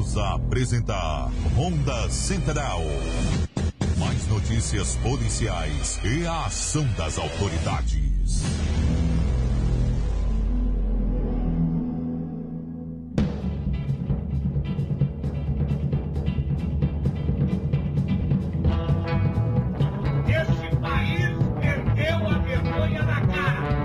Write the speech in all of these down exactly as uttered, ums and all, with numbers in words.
Voltamos a apresentar Ronda Central. Mais notícias policiais e a ação das autoridades. Esse país perdeu a vergonha na cara.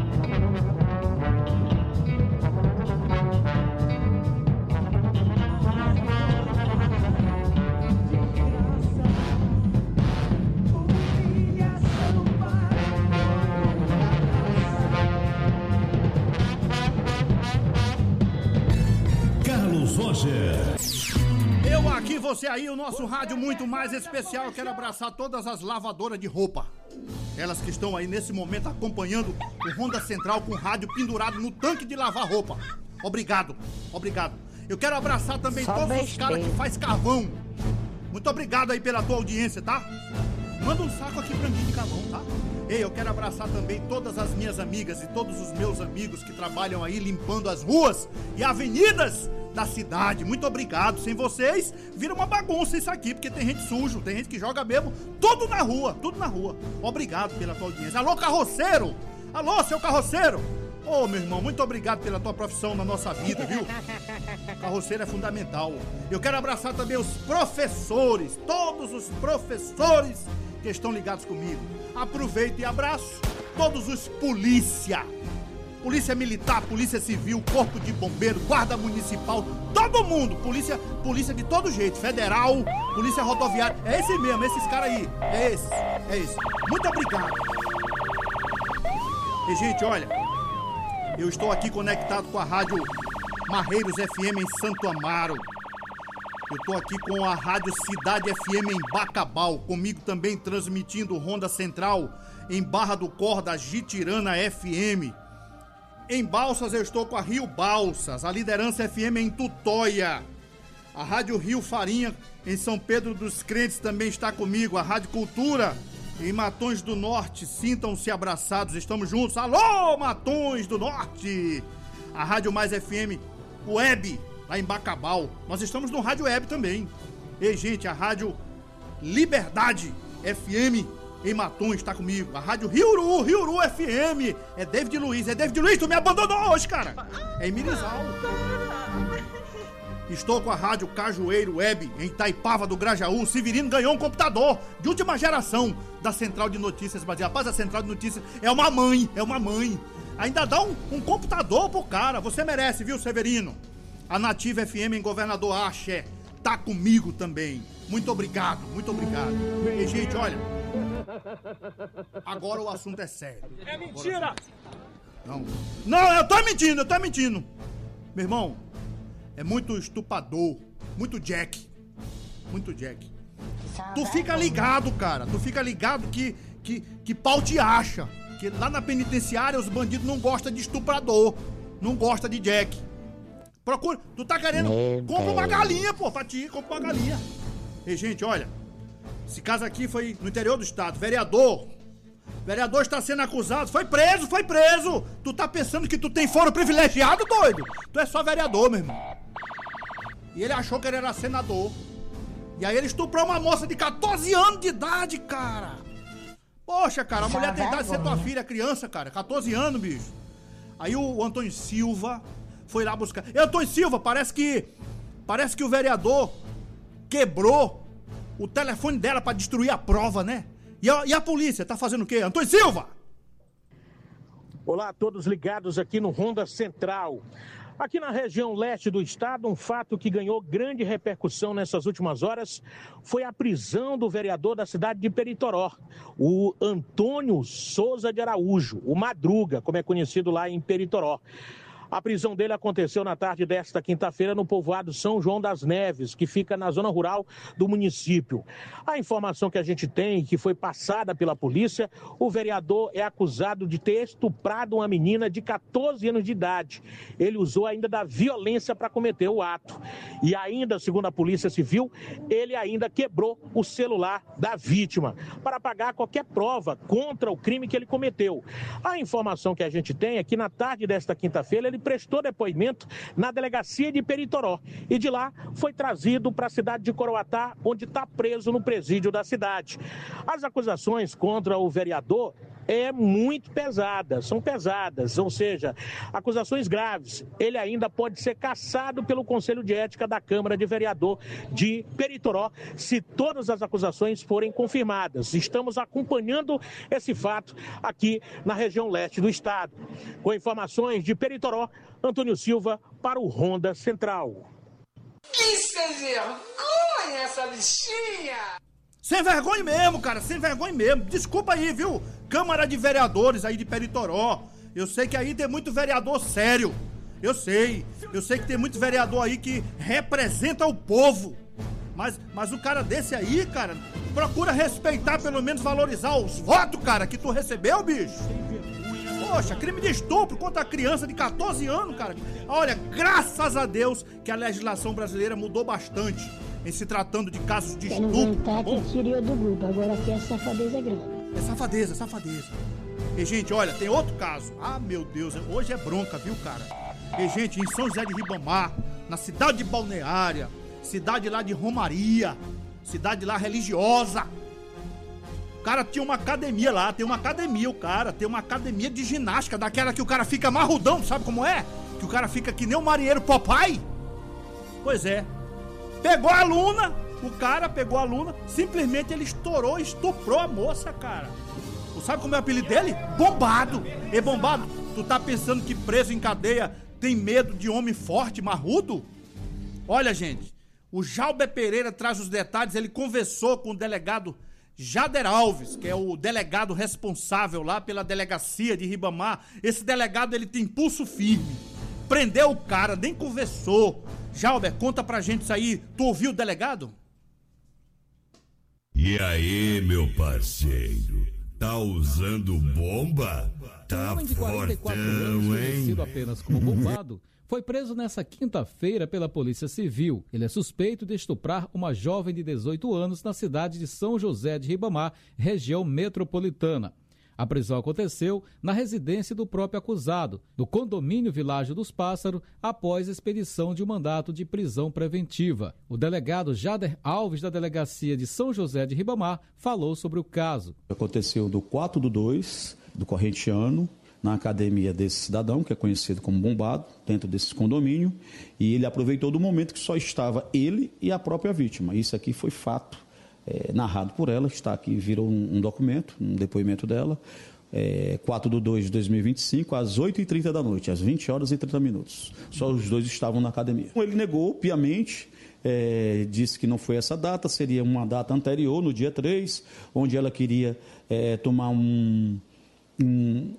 Eu aqui, você aí, o nosso rádio muito mais especial. Quero abraçar todas as lavadoras de roupa. Elas que estão aí nesse momento acompanhando o Ronda Central com o rádio pendurado no tanque de lavar roupa. Obrigado, obrigado. Eu quero abraçar também Só todos os caras que faz carvão. Muito obrigado aí pela tua audiência, tá? Manda um saco aqui pra mim de carvão, tá? Ei, eu quero abraçar também todas as minhas amigas e todos os meus amigos que trabalham aí limpando as ruas e avenidas da cidade. Muito obrigado. Sem vocês, vira uma bagunça isso aqui, porque tem gente sujo, tem gente que joga mesmo, tudo na rua, tudo na rua. Obrigado pela tua audiência. Alô, carroceiro! Alô, seu carroceiro! Ô, meu irmão, muito obrigado pela tua profissão na nossa vida, viu? Carroceiro é fundamental. Eu quero abraçar também os professores, todos os professores que estão ligados comigo. Aproveito e abraço todos os polícia. Polícia Militar, Polícia Civil, Corpo de Bombeiro, Guarda Municipal, todo mundo, polícia, polícia de todo jeito, Federal, Polícia Rodoviária, é esse mesmo, esses caras aí, é esse, é esse. Muito obrigado. E, gente, olha, eu estou aqui conectado com a Rádio Marreiros F M em Santo Amaro. Eu estou aqui com a Rádio Cidade F M em Bacabal, comigo também transmitindo Ronda Central em Barra do Corda, Jitirana F M. Em Balsas eu estou com a Rio Balsas, a Liderança F M em Tutóia. A Rádio Rio Farinha em São Pedro dos Crentes também está comigo. A Rádio Cultura em Matões do Norte, sintam-se abraçados, estamos juntos. Alô, Matões do Norte! A Rádio Mais F M Web, lá em Bacabal. Nós estamos no Rádio Web também. E, gente, a Rádio Liberdade F M em Matões está comigo. A Rádio Riuru, Riuru F M. É David Luiz, é David Luiz, tu me abandonou hoje, cara. É em Mirizal. Estou com a Rádio Cajueiro Web em Itaipava do Grajaú. O Severino ganhou um computador de última geração da Central de Notícias Brasil. Rapaz, a Central de Notícias é uma mãe, é uma mãe. Ainda dá um, um computador pro cara. Você merece, viu, Severino? A Nativa F M em Governador Axé tá comigo também. Muito obrigado, muito obrigado. E, gente, olha, agora o assunto é sério. É mentira! Não, não, eu tô mentindo, eu tô mentindo. Meu irmão, é muito estuprador, muito Jack, muito Jack. Tu fica ligado, cara, tu fica ligado que, que, que pau te acha. Que lá na penitenciária os bandidos não gostam de estuprador, não gostam de Jack. Procura, tu tá querendo, compra uma galinha, pô, pra ti, compra uma galinha. E, gente, olha, esse caso aqui foi no interior do estado, vereador, vereador está sendo acusado, foi preso, foi preso. Tu tá pensando que tu tem foro privilegiado, doido? Tu é só vereador, meu irmão. E ele achou que ele era senador. E aí ele estuprou uma moça de catorze anos de idade, cara. Poxa, cara, a Só mulher tem idade de ser tua vergonha. filha, criança, cara, catorze anos, bicho. Aí o Antônio Silva foi lá buscar. E Antônio Silva, parece que parece que o vereador quebrou o telefone dela pra destruir a prova, né? E a, e a polícia tá fazendo o quê? Antônio Silva! Olá a todos ligados aqui no Ronda Central. Aqui na região leste do estado, um fato que ganhou grande repercussão nessas últimas horas foi a prisão do vereador da cidade de Peritoró, o Antônio Souza de Araújo, o Madruga, como é conhecido lá em Peritoró. A prisão dele aconteceu na tarde desta quinta-feira no povoado São João das Neves, que fica na zona rural do município. A informação que a gente tem, que foi passada pela polícia, o vereador é acusado de ter estuprado uma menina de catorze anos de idade. Ele usou ainda da violência para cometer o ato. E ainda, segundo a Polícia Civil, ele ainda quebrou o celular da vítima para pagar qualquer prova contra o crime que ele cometeu. A informação que a gente tem é que na tarde desta quinta-feira ele prestou depoimento na delegacia de Peritoró e de lá foi trazido para a cidade de Coroatá, onde está preso no presídio da cidade. As acusações contra o vereador é muito pesada, são pesadas, ou seja, acusações graves. Ele ainda pode ser cassado pelo Conselho de Ética da Câmara de Vereador de Peritoró, se todas as acusações forem confirmadas. Estamos acompanhando esse fato aqui na região leste do estado. Com informações de Peritoró, Antônio Silva para o Ronda Central. Que sem vergonha essa bichinha! Sem vergonha mesmo, cara, sem vergonha mesmo. Desculpa aí, viu? Câmara de Vereadores aí de Peritoró. Eu sei que aí tem muito vereador sério. Eu sei. Eu sei que tem muito vereador aí que representa o povo. Mas, mas um cara desse aí, cara, procura respeitar, pelo menos valorizar os votos, cara, que tu recebeu, bicho. Poxa, crime de estupro contra a criança de catorze anos, cara. Olha, graças a Deus que a legislação brasileira mudou bastante em se tratando de casos de estupro. Quero inventar que tirou do grupo, agora aqui é safadeza grande. É safadeza, safadeza. E, gente, olha, tem outro caso. Ah, meu Deus, hoje é bronca, viu, cara? E, gente, em São José de Ribamar, na cidade de Balneária, cidade lá de Romaria, cidade lá religiosa. O cara tinha uma academia lá, tem uma academia, o cara, tem uma academia de ginástica, daquela que o cara fica marrudão, sabe como é? Que o cara fica que nem o marinheiro Popeye. Pois é. Pegou a aluna, o cara pegou a aluna, simplesmente ele estourou, estuprou a moça, cara. Tu sabe como é o apelido dele? Bombado. E bombado, tu tá pensando que preso em cadeia tem medo de homem forte, marrudo? Olha, gente, o Jalber Pereira traz os detalhes, ele conversou com o delegado Jader Alves, que é o delegado responsável lá pela delegacia de Ribamar. Esse delegado, ele tem pulso firme. Prendeu o cara, nem conversou. Jalber, conta pra gente isso aí. Tu ouviu o delegado? E aí, meu parceiro? Tá usando bomba? Tá um homem de quarenta e quatro anos, conhecido apenas como Bombado, foi preso nessa quinta-feira pela Polícia Civil. Ele é suspeito de estuprar uma jovem de dezoito anos na cidade de São José de Ribamar, região metropolitana. A prisão aconteceu na residência do próprio acusado, do condomínio Világio dos Pássaros, após a expedição de um mandato de prisão preventiva. O delegado Jader Alves, da delegacia de São José de Ribamar, falou sobre o caso. Aconteceu do quatro do dois, do corrente ano, na academia desse cidadão, que é conhecido como Bombado, dentro desse condomínio, e ele aproveitou do momento que só estava ele e a própria vítima. Isso aqui foi fato. É, narrado por ela, está aqui, virou um, um documento, um depoimento dela, é, quatro de dois de dois mil e vinte e cinco, às oito e trinta da noite, às vinte horas e trinta minutos. Só os dois estavam na academia. Ele negou piamente, é, disse que não foi essa data, seria uma data anterior, no dia três, onde ela queria é, tomar um... um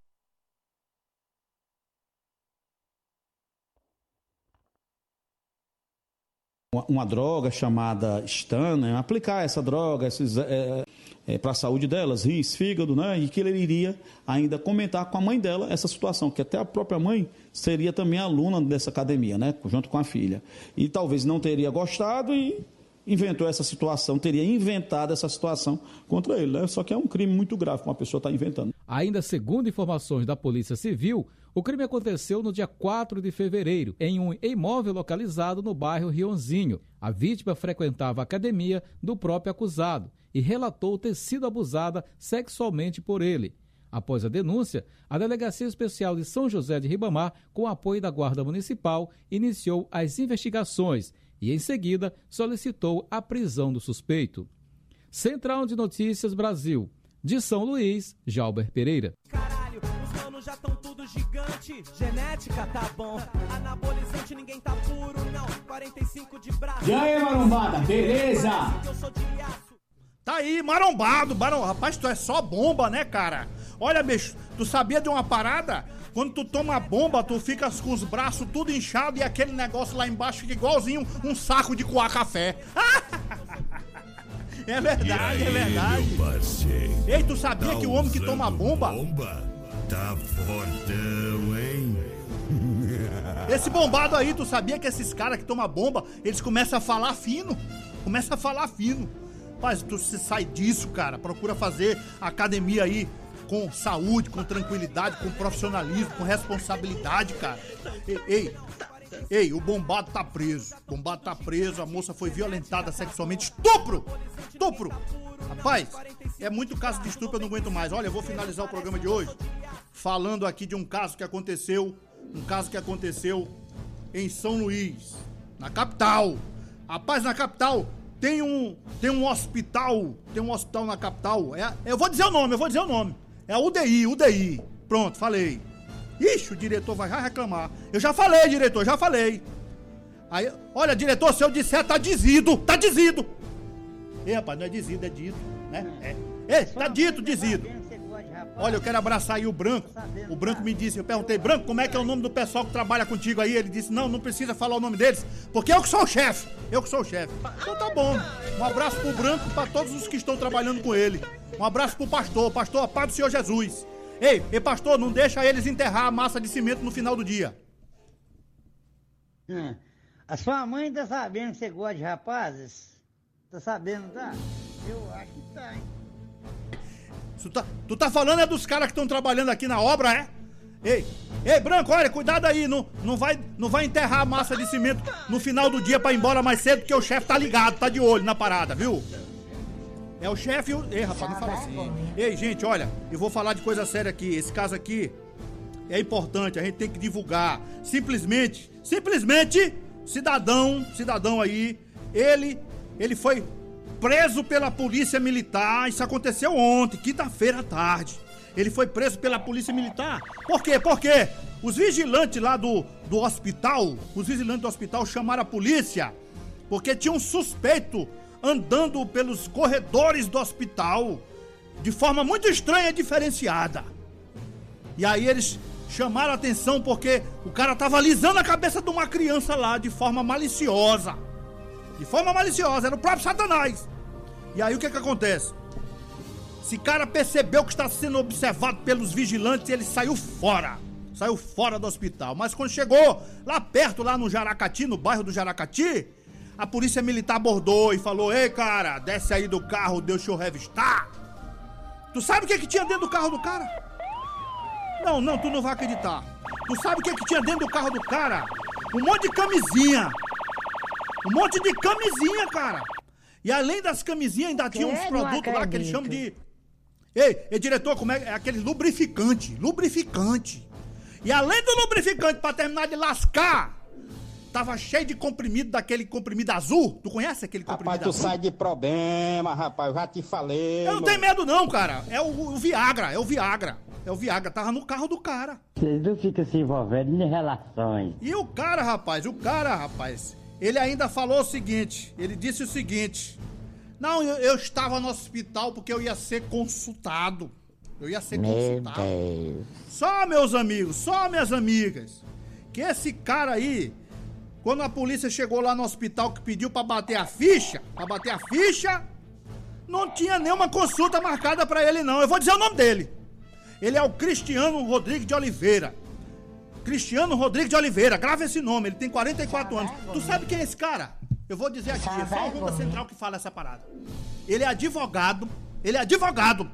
Uma, uma droga chamada Stan, né? Aplicar essa droga é, é, para a saúde delas, rins, fígado, né? E que ele iria ainda comentar com a mãe dela essa situação, que até a própria mãe seria também aluna dessa academia, né? Junto com a filha. E talvez não teria gostado e inventou essa situação, teria inventado essa situação contra ele, né? Só que é um crime muito grave que uma pessoa está inventando. Ainda segundo informações da Polícia Civil, o crime aconteceu no dia quatro de fevereiro, em um imóvel localizado no bairro Rionzinho. A vítima frequentava a academia do próprio acusado e relatou ter sido abusada sexualmente por ele. Após a denúncia, a Delegacia Especial de São José de Ribamar, com apoio da Guarda Municipal, iniciou as investigações e, em seguida, solicitou a prisão do suspeito. Central de Notícias Brasil. De São Luís, Jalber Pereira. Caralho, os manos já tão tudo gigante. Genética tá bom. Anabolizante ninguém tá puro, não. quarenta e cinco de braço. E aí, marombada, beleza? Eu sou de aço. Tá aí, marombado, marom... Rapaz, tu é só bomba, né, cara? Olha, bicho, tu sabia de uma parada? Quando tu toma bomba, tu fica com os braços tudo inchado e aquele negócio lá embaixo fica igualzinho um saco de coar café. É verdade, aí, é verdade. Ei, tu sabia tá que o homem que toma bomba... bomba tá fortão, hein? Esse bombado aí, tu sabia que esses caras que tomam bomba, eles começam a falar fino? Começam a falar fino. Mas tu se sai disso, cara, procura fazer academia aí com saúde, com tranquilidade, com profissionalismo, com responsabilidade, cara. Ei, ei, ei, o bombado tá preso. O bombado tá preso, a moça foi violentada sexualmente. Estupro! Estupro! Rapaz, é muito caso de estupro, eu não aguento mais. Olha, eu vou finalizar o programa de hoje falando aqui de um caso que aconteceu, um caso que aconteceu em São Luís, na capital. Rapaz, na capital tem um, tem um hospital, tem um hospital na capital. É, eu vou dizer o nome, eu vou dizer o nome. É a U D I, U D I. Pronto, falei. Ixi, o diretor vai reclamar. Eu já falei, diretor, já falei. Aí, olha, diretor, se eu disser, tá dizido, tá dizido. Ei, rapaz, não é dizido, é dito, né? É. Ei, tá dito, dizido. Olha, eu quero abraçar aí o Branco. O Branco me disse, eu perguntei, Branco, como é que é o nome do pessoal que trabalha contigo aí? Ele disse, não, não precisa falar o nome deles, porque eu que sou o chefe. Eu que sou o chefe. Então tá bom. Um abraço pro Branco e pra todos os que estão trabalhando com ele. Um abraço pro pastor, pastor, a paz do Senhor Jesus. Ei, ei, pastor, não deixa eles enterrar a massa de cimento no final do dia. Hum. A sua mãe tá sabendo que você gosta de rapazes? Tá sabendo, tá? Eu acho que tá, hein? Tu tá, tu tá falando é dos caras que estão trabalhando aqui na obra, é? Ei, ei, Branco, olha, cuidado aí, não, não, vai, não vai enterrar a massa de cimento no final do dia pra ir embora mais cedo, porque o chefe tá ligado, tá de olho na parada, viu? É o chefe e o... Ei, rapaz, não fala assim. Ei, gente, olha, eu vou falar de coisa séria aqui. Esse caso aqui é importante, a gente tem que divulgar. Simplesmente, simplesmente, cidadão, cidadão aí, ele, ele foi preso pela polícia militar. Isso aconteceu ontem, quinta-feira à tarde. Ele foi preso pela polícia militar. Por quê? Por quê? Os vigilantes lá do, do hospital, os vigilantes do hospital chamaram a polícia porque tinha um suspeito andando pelos corredores do hospital de forma muito estranha e diferenciada. E aí eles chamaram a atenção porque o cara tava alisando a cabeça de uma criança lá de forma maliciosa. De forma maliciosa, era o próprio Satanás. E aí o que que acontece? Esse cara percebeu que está sendo observado pelos vigilantes e ele saiu fora. Saiu fora do hospital. Mas quando chegou lá perto, lá no Jaracati, no bairro do Jaracati, a polícia militar abordou e falou: ei, cara, desce aí do carro, deixa eu revistar. Tu sabe o que que tinha dentro do carro do cara? Não, não, tu não vai acreditar. Tu sabe o que que tinha dentro do carro do cara? Um monte de camisinha. Um monte de camisinha, cara. E além das camisinhas, ainda tinha uns produtos lá que eles chamam de... Ei, ei, diretor, como é? É aquele lubrificante. Lubrificante. E além do lubrificante, pra terminar de lascar, tava cheio de comprimido, daquele comprimido azul. Tu conhece aquele comprimido azul? Rapaz, tu azul? sai de problema, rapaz. Eu já te falei. Eu não tenho medo não, cara. É o, o Viagra, é o Viagra. É o Viagra, tava no carro do cara. Vocês não ficam se envolvendo em relações. E o cara, rapaz, o cara, rapaz, ele ainda falou o seguinte, ele disse o seguinte: não, eu, eu estava no hospital porque eu ia ser consultado. Eu ia ser Meu consultado. Deus. Só, meus amigos, só minhas amigas, que esse cara aí, quando a polícia chegou lá no hospital que pediu pra bater a ficha, pra bater a ficha, não tinha nenhuma consulta marcada pra ele não. Eu vou dizer o nome dele. Ele é o Cristiano Rodrigues de Oliveira. Cristiano Rodrigues de Oliveira, grava esse nome, ele tem quarenta e quatro anos. Tu sabe quem é esse cara? Eu vou dizer aqui, é só o Ronda Central que fala essa parada. Ele é advogado, ele é advogado.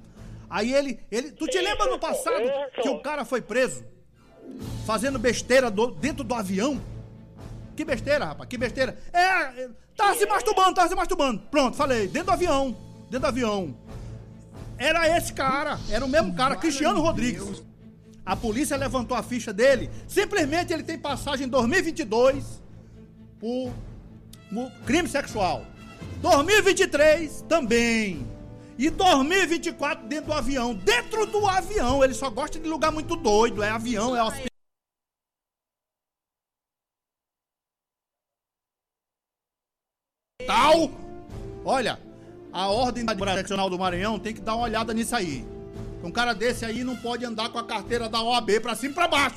Aí ele, ele, tu te lembra no passado que o cara foi preso fazendo besteira do, dentro do avião? Que besteira, rapaz, que besteira. É, tava se masturbando, tava se masturbando. Pronto, falei, dentro do avião, dentro do avião. Era esse cara, era o mesmo cara, Cristiano Rodrigues. A polícia levantou a ficha dele, simplesmente ele tem passagem em dois mil e vinte e dois por, por crime sexual. dois mil e vinte e três também. E dois mil e vinte e quatro dentro do avião. Dentro do avião, ele só gosta de lugar muito doido, é avião, é hospital. Olha, a Ordem Seccional do Maranhão tem que dar uma olhada nisso aí. Um cara desse aí não pode andar com a carteira da O A B pra cima e pra baixo.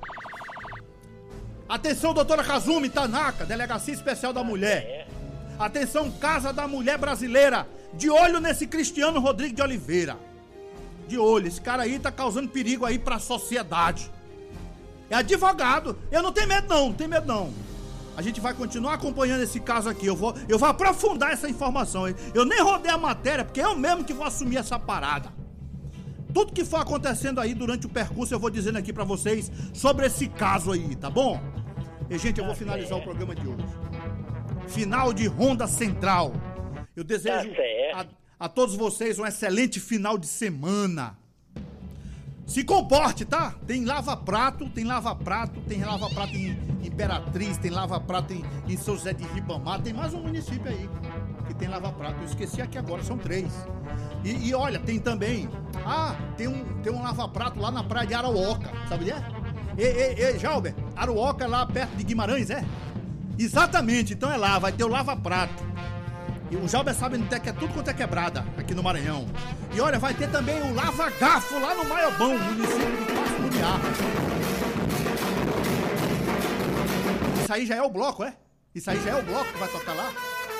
Atenção, doutora Kazumi Tanaka, Delegacia Especial da Mulher. Atenção, Casa da Mulher Brasileira. De olho nesse Cristiano Rodrigues de Oliveira. De olho, esse cara aí tá causando perigo aí pra sociedade. É advogado. Eu não tenho medo não, não tenho medo não. A gente vai continuar acompanhando esse caso aqui. Eu vou, eu vou aprofundar essa informação. Eu nem rodei a matéria, porque eu mesmo que vou assumir essa parada. Tudo que for acontecendo aí durante o percurso, eu vou dizendo aqui pra vocês sobre esse caso aí, tá bom? E, gente, eu vou finalizar o programa de hoje. Final de Ronda Central. Eu desejo a, a todos vocês um excelente final de semana. Se comporte, tá? Tem lava-prato, tem lava-prato, tem lava-prato em Imperatriz, tem lava-prato em, em São José de Ribamar, tem mais um município aí que tem lava-prato. Eu esqueci aqui agora, são três. E, e olha, tem também... Ah, tem um, tem um lava-prato lá na praia de Arauoca, sabe onde é? Ei, ei, ei, Jalber, Arauoca lá perto de Guimarães, é? Exatamente, então é lá, vai ter o lava-prato. E o Jalber sabe onde é que é tudo quanto é quebrada aqui no Maranhão. E olha, vai ter também o lava-garfo lá no Maiobão, município de Passo Muniá. Isso aí já é o bloco, é? Isso aí já é o bloco que vai tocar lá?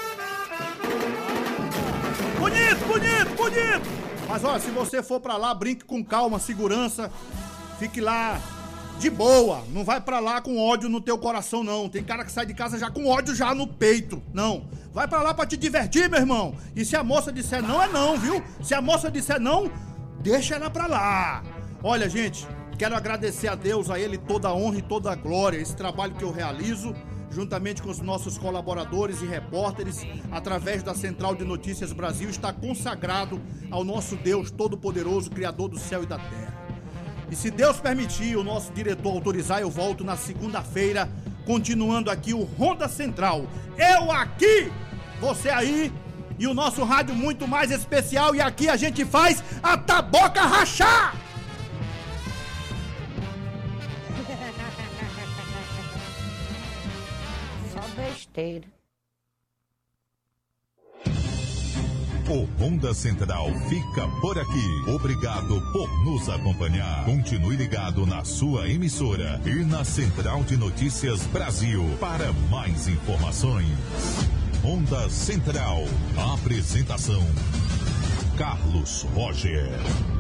Bonito, bonito, bonito! Mas olha, se você for pra lá, brinque com calma, segurança, fique lá de boa, não vai pra lá com ódio no teu coração, não. Tem cara que sai de casa já com ódio já no peito, não. Vai pra lá pra te divertir, meu irmão. E se a moça disser não, é não, viu? Se a moça disser não, deixa ela pra lá. Olha, gente, quero agradecer a Deus, a Ele toda a honra e toda a glória, esse trabalho que eu realizo, juntamente com os nossos colaboradores e repórteres, através da Central de Notícias Brasil, está consagrado ao nosso Deus Todo-Poderoso, Criador do céu e da terra. E se Deus permitir, o nosso diretor autorizar, eu volto na segunda-feira, continuando aqui o Ronda Central. Eu aqui, você aí, e o nosso rádio muito mais especial, e aqui a gente faz a taboca rachar! Só besteira. O Ronda Central fica por aqui. Obrigado por nos acompanhar. Continue ligado na sua emissora e na Central de Notícias Brasil para mais informações. Ronda Central. Apresentação: Carlos Roger.